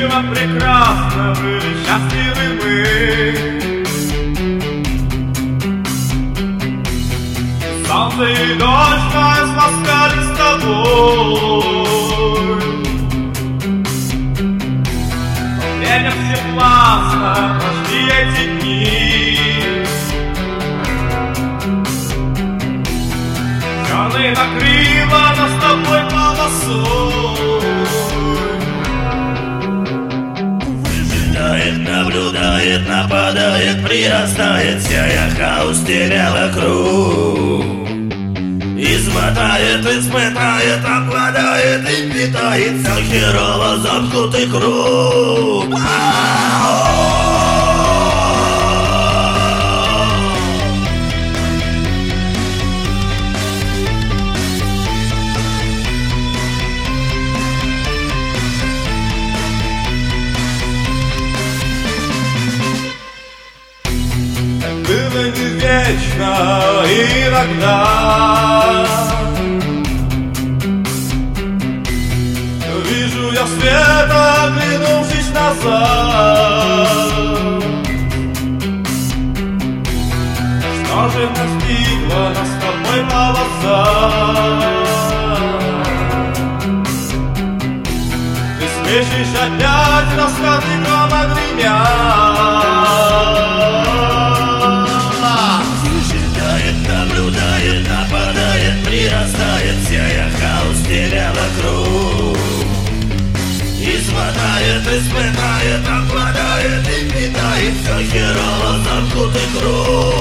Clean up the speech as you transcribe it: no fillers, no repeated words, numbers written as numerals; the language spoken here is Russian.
Было прекрасно, были счастливы мы. Солнце и дождь нас ласкали с тобой. Время всепластно, прошли эти дни. Черный накрыла нас с тобой полосой. Выжидает, наблюдает, нападает, прирастает, сияя хаос тебя вокруг. Измотает, испытает, обладает и питает все херово замкнутый круг. Было не вечно иногда. Вижу я свет, оглянувшись назад. Что же настигла нас с тобой полоса? Ты смешишь опять, раскаты грома гремят. Наблюдает, нападает, прирастает, сияя хаос тебя вокруг. Измотает, испытает, обладает и питает все херово замкнутый круг.